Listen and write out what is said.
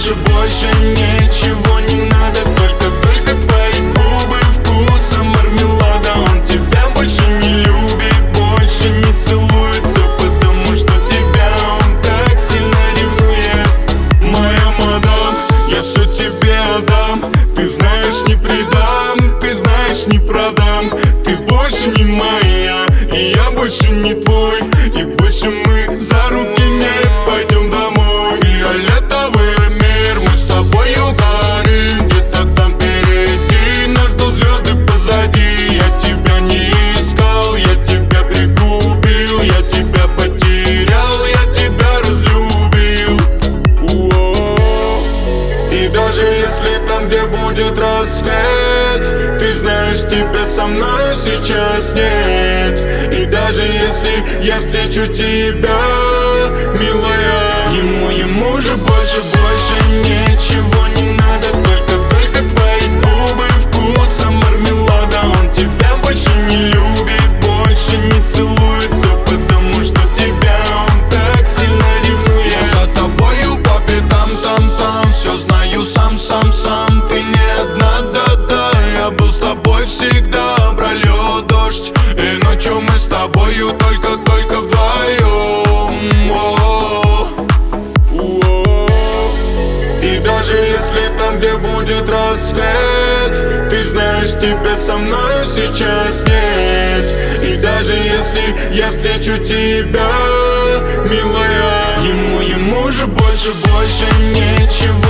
больше ничего не надо. Только твои губы вкуса мармелада. Он тебя больше не любит, больше не целует. Все потому, что тебя он так сильно ревнует. Моя мадам, я все тебе отдам. Ты знаешь, не предам, ты знаешь, не продам. Ты больше не моя, и я больше не твой. И больше мы за руки не пойдем домой. Фиолетовый мир, мы с тобою горим. Где-то там впереди нас ждут звезды позади. Я тебя не искал, я тебя пригубил. Я тебя потерял, я тебя разлюбил. И даже если там, где будет рассвет, ты знаешь, тебя со мною сейчас нет. И даже если я встречу тебя, милая, ему же больше ничего не надо. Только твои губы вкуса мармелада. Он тебя больше не любит, больше не целует. Все потому, что тебя он так сильно ревнует. За тобою по пятам, там, все знаю сам. Ты не одна, да, я был с тобой всегда. Прольет дождь, и ночью мы с тобою только вдвоем. И даже если там, где будет рассвет, ты знаешь, тебя со мною сейчас нет. И даже если я встречу тебя, милая, ему же больше ничего